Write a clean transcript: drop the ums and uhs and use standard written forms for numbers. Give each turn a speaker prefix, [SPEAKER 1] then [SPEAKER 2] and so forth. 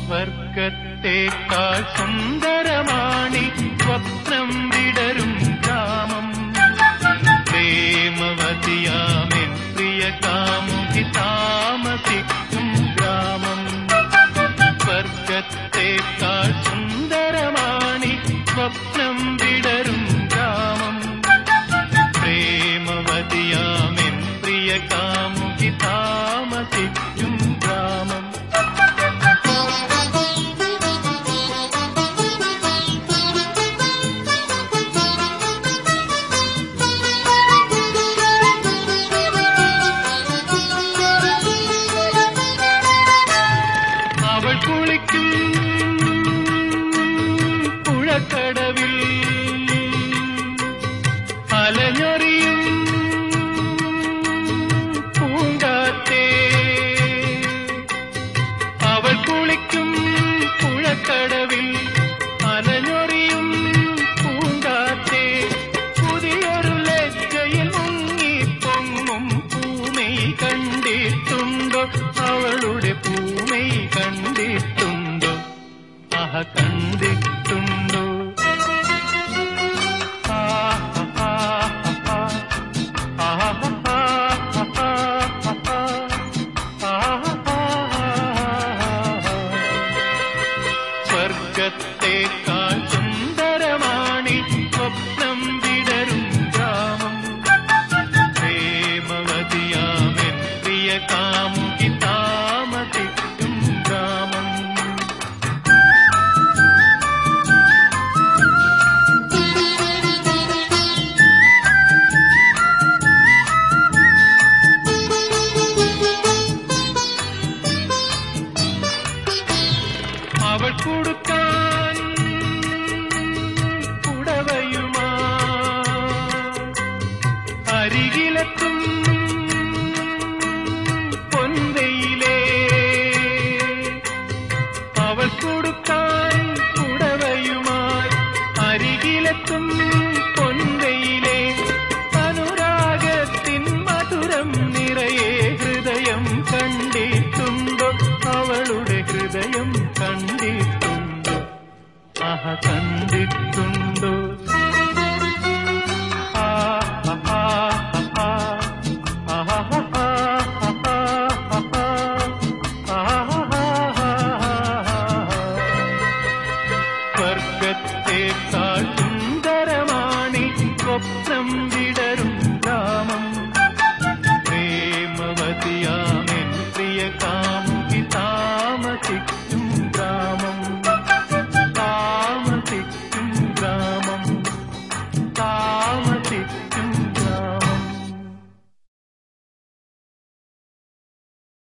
[SPEAKER 1] സ്വർഗത്തേക്കാൾ സുന്ദരമാണി സ്വപ്നം വിടരും ഗ്രാമം. പ്രേമവതിയാമെൻ പ്രിയ കാമുകി താമസിക്കും ഗ്രാമം. സ്വർഗത്തേക്കാൾ സുന്ദരമാണി സ്വപ്നം വിടരും ഗ്രാമം. പ്രേമവതിയാമെൻ പ്രിയ കാമുകി താമസിക്കും ഗ്രാമം. അവൾ കുളിക്കും പുഴക്കടവിൽ അലഞ്ഞൊറിയും പൂങ്കാറ്റേ. അവൾ കുളിക്കും പുഴക്കടവിൽ അലഞ്ഞൊറിയും പൂങ്കാറ്റേ. പുതിയൊരു ലജ്ജയിൽ മുങ്ങിപ്പൊങ്ങും പൂമൈ കണ്ടിട്ടുണ്ടോ? അവളുടെ പൂമൈ കണ്ടിട്ടുണ്ടോ? ആഹ കണ്ടിട്ടുണ്ടോ? സ്വർഗത്തേക്കാൾ സുന്ദരമാണി സ്വപ്നം വിടരും ഗ്രാമം. പ്രേമവതിയാമെൻ പ്രിയ കാമുകി താമസിക്കും ഗ്രാമം. അവൾ കൊടുക്കാൻ പുടവയുമാ അരികിലെത്തും പൊൻവെയിലേ. അവൾ കൊടുക്കാൻ പുടവയുമായി അരികിലെത്തും പൊൻവെയിലേ. അനുരാഗത്തിൻ മധുരം നിറയെ ഹൃദയം കണ്ടിട്ടുണ്ടോ? അവളുടെ ഹൃദയം കണ്ടിട്ടുണ്ടോ? ആഹ കണ്ടിട്ടുണ്ടോ? സ്വർഗത്തേക്കാൾ സുന്ദരമാണി സ്വപ്നം വിടരും